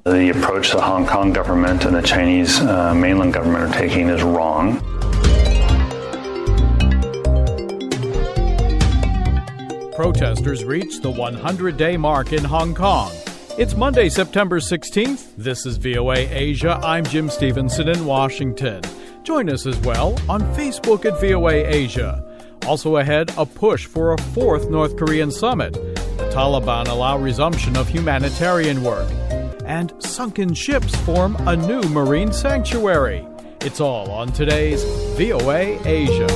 The approach the Hong Kong government and the Chinese mainland government are taking is wrong. Protesters reached the 100-day mark in Hong Kong. It's Monday, September 16th. This is VOA Asia. I'm Jim Stevenson in Washington. Join us as well on Facebook at VOA Asia. Also ahead, a push for a fourth North Korean summit. The Taliban allow resumption of humanitarian work. And sunken ships form a new marine sanctuary. It's all on today's VOA Asia.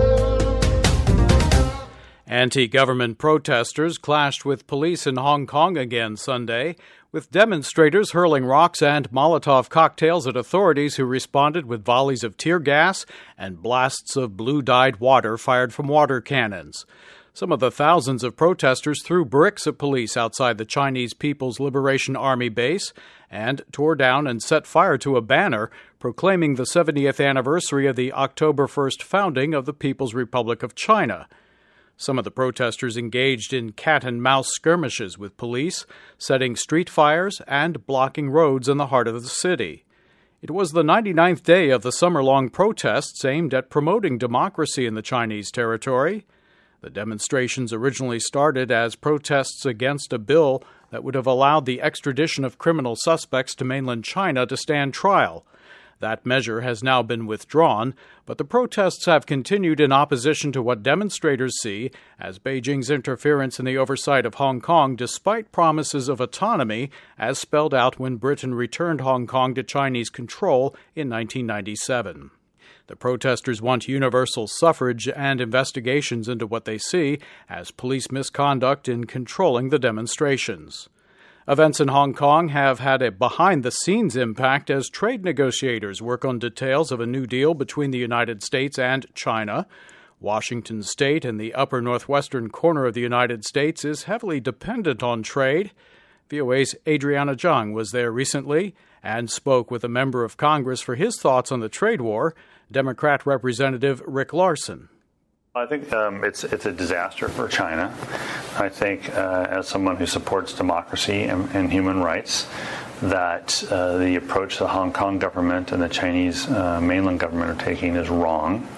Anti-government protesters clashed with police in Hong Kong again Sunday, with demonstrators hurling rocks and Molotov cocktails at authorities who responded with volleys of tear gas and blasts of blue-dyed water fired from water cannons. Some of the thousands of protesters threw bricks at police outside the Chinese People's Liberation Army base and tore down and set fire to a banner proclaiming the 70th anniversary of the October 1st founding of the People's Republic of China. Some of the protesters engaged in cat-and-mouse skirmishes with police, setting street fires and blocking roads in the heart of the city. It was the 99th day of the summer-long protests aimed at promoting democracy in the Chinese territory. The demonstrations originally started as protests against a bill that would have allowed the extradition of criminal suspects to mainland China to stand trial. That measure has now been withdrawn, but the protests have continued in opposition to what demonstrators see as Beijing's interference in the oversight of Hong Kong despite promises of autonomy as spelled out when Britain returned Hong Kong to Chinese control in 1997. The protesters want universal suffrage and investigations into what they see as police misconduct in controlling the demonstrations. Events in Hong Kong have had a behind-the-scenes impact as trade negotiators work on details of a new deal between the United States and China. Washington State, in the upper northwestern corner of the United States, is heavily dependent on trade. VOA's Adriana Zhang was there recently and spoke with a member of Congress for his thoughts on the trade war, Democrat Representative Rick Larsen. I think it's a disaster for China. I think as someone who supports democracy and human rights, that the approach the Hong Kong government and the Chinese mainland government are taking is wrong.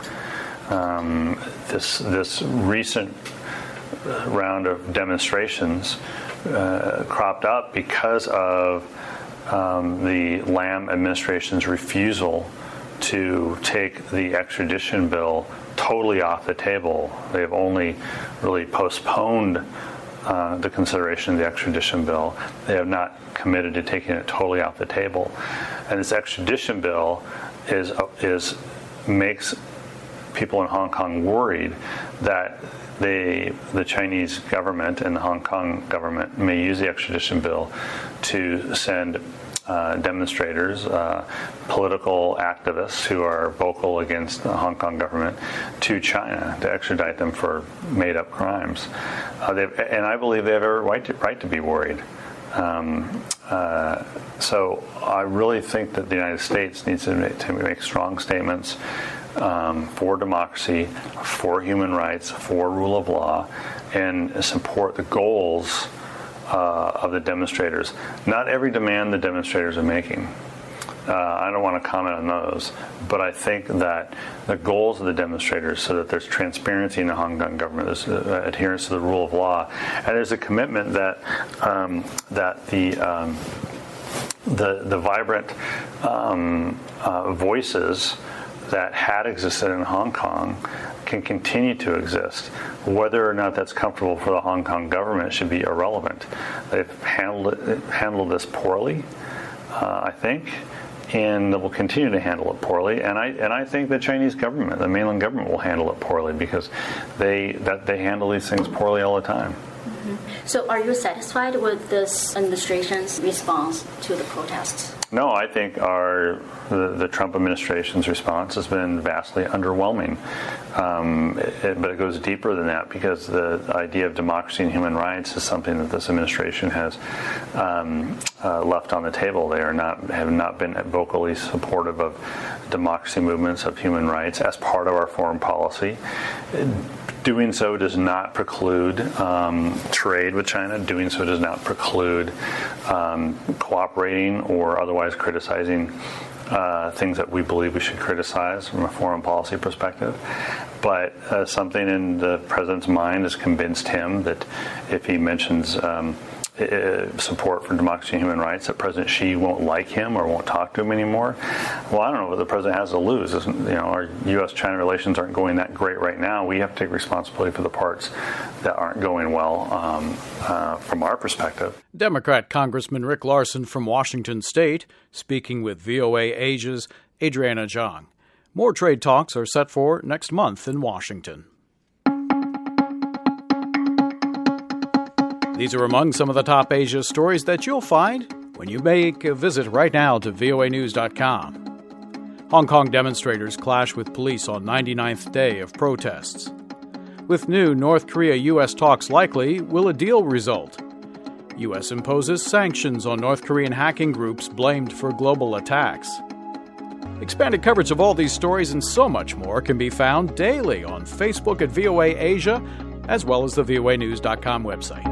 This recent round of demonstrations cropped up because of the Lam administration's refusal to take the extradition bill totally off the table. They've only really postponed the consideration of the extradition bill. They have not committed to taking it totally off the table. And this extradition bill makes people in Hong Kong worried that the Chinese government and the Hong Kong government may use the extradition bill to send demonstrators, political activists who are vocal against the Hong Kong government to China to extradite them for made-up crimes. And I believe they have every right to be worried. So I really think that the United States needs to make strong statements for democracy, for human rights, for rule of law, and support the goals of the demonstrators. Not every demand the demonstrators are making. I don't want to comment on those, but I think that the goals of the demonstrators, so that there's transparency in the Hong Kong government, there's adherence to the rule of law, and there's a commitment that the vibrant voices that had existed in Hong Kong can continue to exist. Whether or not that's comfortable for the Hong Kong government should be irrelevant. They've handled this poorly, I think, and will continue to handle it poorly. And I think the Chinese government, the mainland government, will handle it poorly because they handle these things poorly all the time. Mm-hmm. So are you satisfied with this administration's response to the protests? No, I think the Trump administration's response has been vastly underwhelming. But it goes deeper than that, because the idea of democracy and human rights is something that this administration has left on the table. They have not been vocally supportive of democracy movements, of human rights as part of our foreign policy. Doing so does not preclude trade with China. Doing so does not preclude cooperating or otherwise criticizing things that we believe we should criticize from a foreign policy perspective. But something in the president's mind has convinced him that if he mentions support for democracy and human rights, that President Xi won't like him or won't talk to him anymore. Well, I don't know what the president has to lose. Our U.S.-China relations aren't going that great right now. We have to take responsibility for the parts that aren't going well from our perspective. Democrat Congressman Rick Larsen from Washington State, speaking with VOA Asia's Adriana Zhang. More trade talks are set for next month in Washington. These are among some of the top Asia stories that you'll find when you make a visit right now to voanews.com. Hong Kong demonstrators clash with police on 99th day of protests. With new North Korea-U.S. talks likely, will a deal result? U.S. imposes sanctions on North Korean hacking groups blamed for global attacks. Expanded coverage of all these stories and so much more can be found daily on Facebook at VOA Asia, as well as the voanews.com website.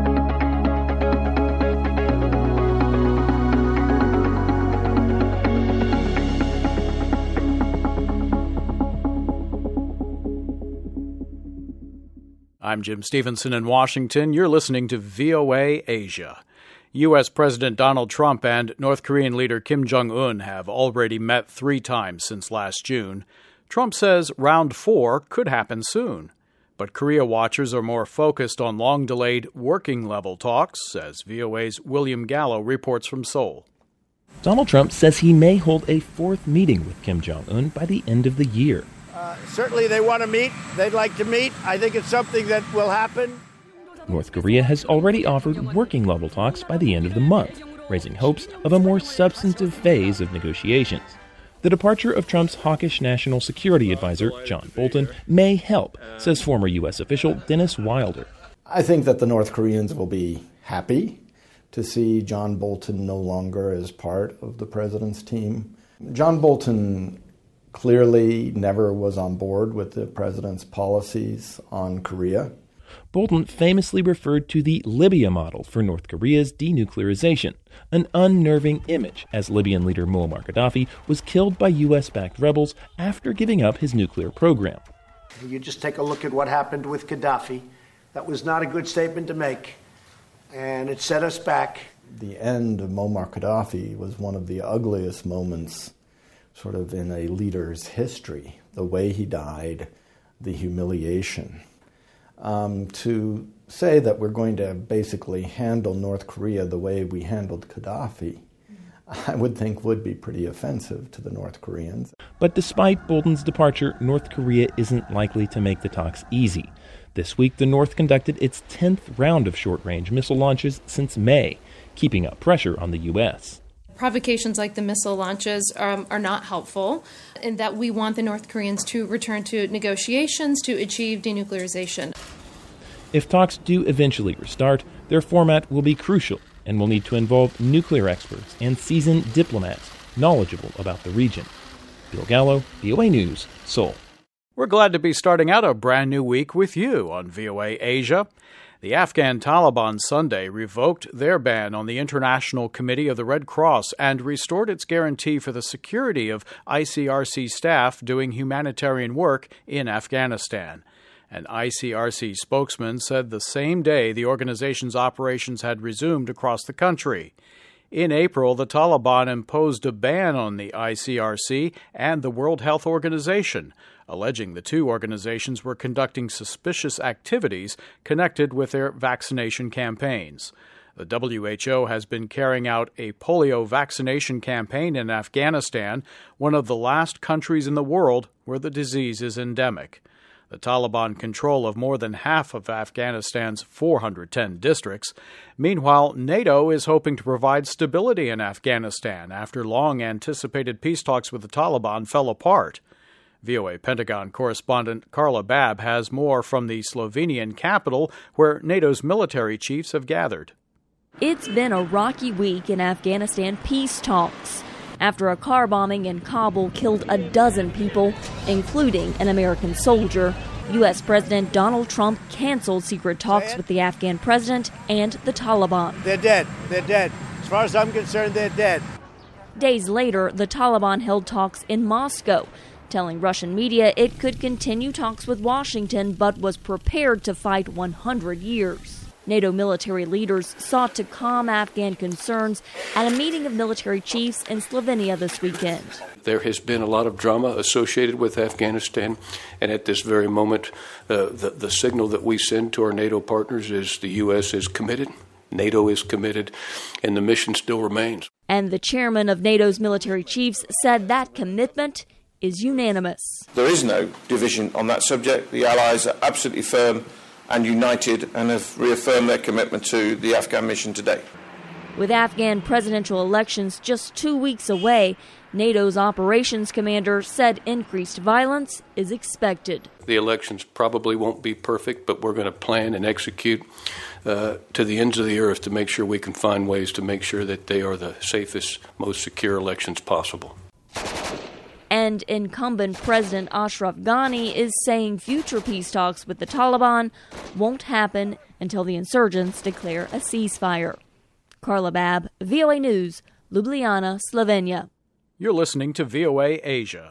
I'm Jim Stevenson in Washington. You're listening to VOA Asia. U.S. President Donald Trump and North Korean leader Kim Jong-un have already met 3 times since last June. Trump says round 4 could happen soon. But Korea watchers are more focused on long-delayed working-level talks, as VOA's William Gallo reports from Seoul. Donald Trump says he may hold a 4th meeting with Kim Jong-un by the end of the year. Certainly they want to meet. They'd like to meet. I think it's something that will happen. North Korea has already offered working-level talks by the end of the month, raising hopes of a more substantive phase of negotiations. The departure of Trump's hawkish national security advisor, John Bolton, may help, says former U.S. official Dennis Wilder. I think that the North Koreans will be happy to see John Bolton no longer as part of the president's team. John Bolton clearly never was on board with the president's policies on Korea. Bolton famously referred to the Libya model for North Korea's denuclearization, an unnerving image as Libyan leader Muammar Gaddafi was killed by U.S.-backed rebels after giving up his nuclear program. You just take a look at what happened with Gaddafi. That was not a good statement to make, and it set us back. The end of Muammar Gaddafi was one of the ugliest moments sort of in a leader's history, the way he died, the humiliation. To say that we're going to basically handle North Korea the way we handled Gaddafi, I would think would be pretty offensive to the North Koreans. But despite Bolton's departure, North Korea isn't likely to make the talks easy. This week, the North conducted its 10th round of short-range missile launches since May, keeping up pressure on the U.S. Provocations like the missile launches are not helpful, in that we want the North Koreans to return to negotiations to achieve denuclearization. If talks do eventually restart, their format will be crucial and will need to involve nuclear experts and seasoned diplomats knowledgeable about the region. Bill Gallo, VOA News, Seoul. We're glad to be starting out a brand new week with you on VOA Asia. The Afghan Taliban Sunday revoked their ban on the International Committee of the Red Cross and restored its guarantee for the security of ICRC staff doing humanitarian work in Afghanistan. An ICRC spokesman said the same day the organization's operations had resumed across the country. In April, the Taliban imposed a ban on the ICRC and the World Health Organization, alleging the two organizations were conducting suspicious activities connected with their vaccination campaigns. The WHO has been carrying out a polio vaccination campaign in Afghanistan, one of the last countries in the world where the disease is endemic. The Taliban control of more than half of Afghanistan's 410 districts. Meanwhile, NATO is hoping to provide stability in Afghanistan after long-anticipated peace talks with the Taliban fell apart. VOA Pentagon correspondent Carla Babb has more from the Slovenian capital, where NATO's military chiefs have gathered. It's been a rocky week in Afghanistan peace talks after a car bombing in Kabul killed a dozen people, including an American soldier. U.S. President Donald Trump canceled secret talks with the Afghan president and the Taliban. They're dead. They're dead. As far as I'm concerned, they're dead. Days later, the Taliban held talks in Moscow, telling Russian media it could continue talks with Washington but was prepared to fight 100 years. NATO military leaders sought to calm Afghan concerns at a meeting of military chiefs in Slovenia this weekend. There has been a lot of drama associated with Afghanistan, and at this very moment, the signal that we send to our NATO partners is the U.S. is committed, NATO is committed, and the mission still remains. And the chairman of NATO's military chiefs said that commitment is unanimous. There is no division on that subject. The Allies are absolutely firm and united and have reaffirmed their commitment to the Afghan mission today. With Afghan presidential elections just 2 weeks away, NATO's operations commander said increased violence is expected. The elections probably won't be perfect, but we're going to plan and execute to the ends of the earth to make sure we can find ways to make sure that they are the safest, most secure elections possible. And incumbent President Ashraf Ghani is saying future peace talks with the Taliban won't happen until the insurgents declare a ceasefire. Carla Babb, VOA News, Ljubljana, Slovenia. You're listening to VOA Asia.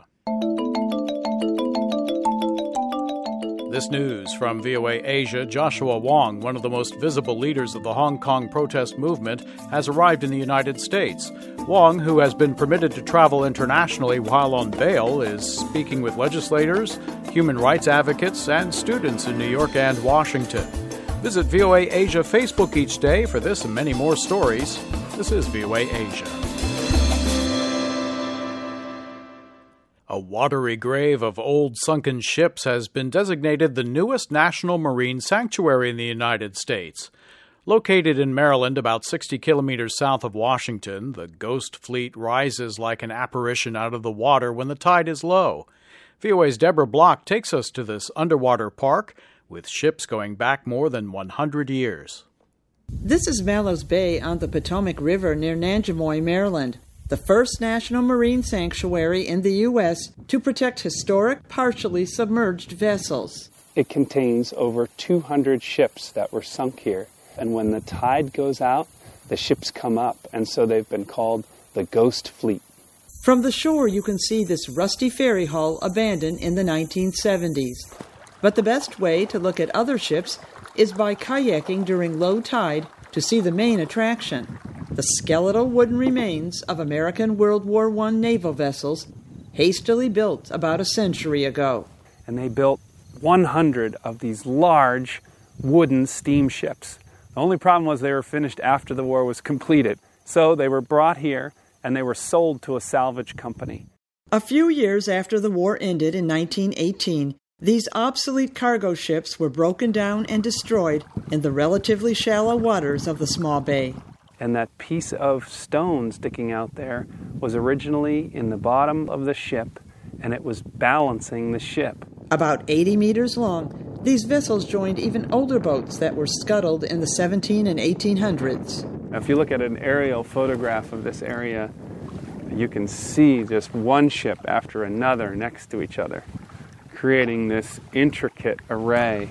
This news from VOA Asia. Joshua Wong, one of the most visible leaders of the Hong Kong protest movement, has arrived in the United States. Wong, who has been permitted to travel internationally while on bail, is speaking with legislators, human rights advocates, and students in New York and Washington. Visit VOA Asia Facebook each day for this and many more stories. This is VOA Asia. A watery grave of old sunken ships has been designated the newest national marine sanctuary in the United States. Located in Maryland, about 60 kilometers south of Washington, the Ghost Fleet rises like an apparition out of the water when the tide is low. VOA's Deborah Block takes us to this underwater park with ships going back more than 100 years. This is Mallows Bay on the Potomac River near Nanjemoy, Maryland, the first national marine sanctuary in the U.S. to protect historic, partially submerged vessels. It contains over 200 ships that were sunk here. And when the tide goes out, the ships come up, and so they've been called the Ghost Fleet. From the shore, you can see this rusty ferry hull abandoned in the 1970s. But the best way to look at other ships is by kayaking during low tide to see the main attraction, the skeletal wooden remains of American World War I naval vessels hastily built about a century ago. And they built 100 of these large wooden steamships. The only problem was they were finished after the war was completed. So they were brought here and they were sold to a salvage company. A few years after the war ended in 1918, these obsolete cargo ships were broken down and destroyed in the relatively shallow waters of the small bay. And that piece of stone sticking out there was originally in the bottom of the ship, and it was balancing the ship. About 80 meters long, these vessels joined even older boats that were scuttled in the 17 and 1800s. Now, if you look at an aerial photograph of this area, you can see just one ship after another next to each other, creating this intricate array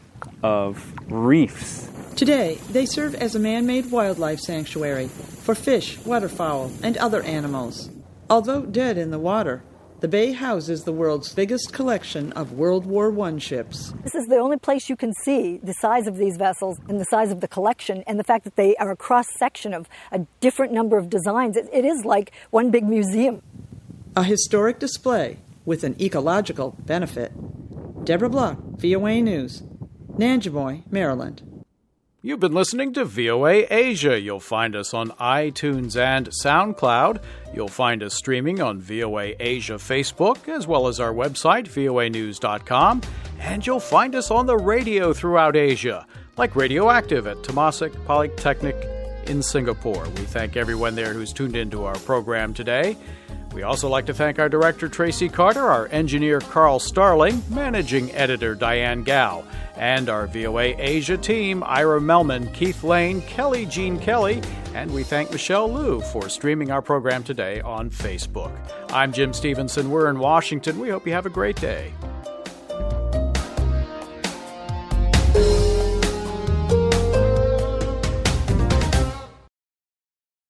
of reefs. Today, they serve as a man-made wildlife sanctuary for fish, waterfowl, and other animals. Although dead in the water, the bay houses the world's biggest collection of World War I ships. This is the only place you can see the size of these vessels and the size of the collection and the fact that they are a cross-section of a different number of designs. It is like one big museum. A historic display with an ecological benefit. Deborah Block, VOA News, Nanjemoy, Maryland. You've been listening to VOA Asia. You'll find us on iTunes and SoundCloud. You'll find us streaming on VOA Asia Facebook, as well as our website, voanews.com. And you'll find us on the radio throughout Asia, like Radioactive at Temasek Polytechnic in Singapore. We thank everyone there who's tuned into our program today. We also like to thank our director, Tracy Carter, our engineer, Carl Starling, managing editor, Diane Gao, and our VOA Asia team, Ira Melman, Keith Lane, Kelly Jean Kelly, and we thank Michelle Liu for streaming our program today on Facebook. I'm Jim Stevenson. We're in Washington. We hope you have a great day.